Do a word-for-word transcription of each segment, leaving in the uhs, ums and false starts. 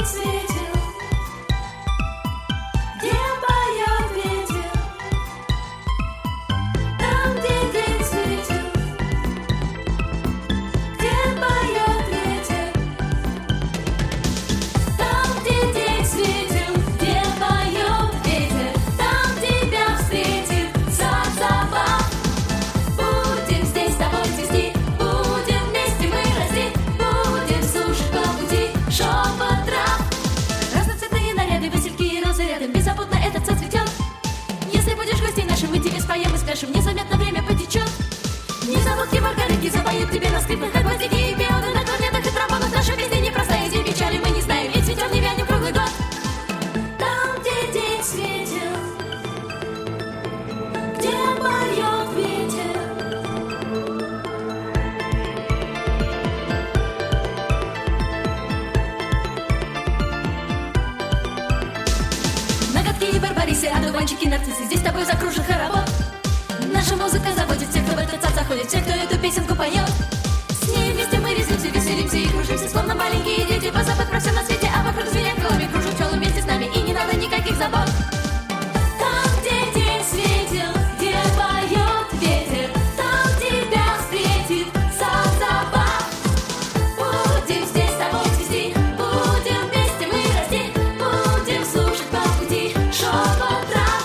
день светил, где поет ветер, там, где день светил, где поет ветер, там, где день светил, где поет ветер, там тебя встретит сад забав. Будем здесь с тобой цвести, будем вместе мы расти, будем слушать по пути шепот трав. Разноцветные наряды, васильки и розы рядом, беззаботно этот сад цветет. Если будешь гостей нашим, мы тебе споем и спляшем, незаметно время потечет. Незабудки маргаритки запоют тебе на скрипках, на гвоздики и пионы, на кларнетах и тромбонах. Наша песня непростая, день печали мы не знаем, ведь цветем не вянем круглый год. Там, где день светил, где поет ветер, ноготки и барбарисы, одуванчики, нарциссы, здесь с тобой закружит хоровод. Наша музыка заводит всех, кто в этот сад заходит, всех, кто эту песенку поет. С ней вместе мы резвимся, веселимся и кружимся, словно маленькие дети, позабыв про все на свете, а вокруг звенят крылами, кружат пчелы вместе с нами, и не надо никаких забот. Там, где день светил, где поет ветер, там тебя встретит сад забав. Будем здесь с тобой цвести, будем вместе мы расти, будем слушать по пути шепот трав.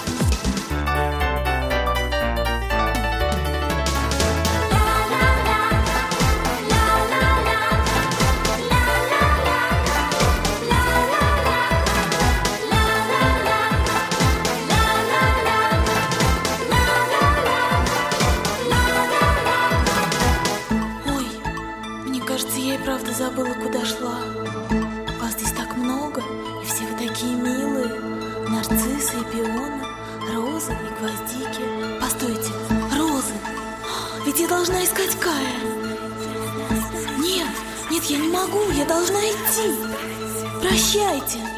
Ой, мне кажется, я и правда забыла, куда шла. Вас здесь так много, и все вы такие милые. Нарциссы и пионы, розы и гвоздики. Постойте, розы! Ведь я должна искать Кая. Нет, нет, я не могу, я должна идти. Прощайте.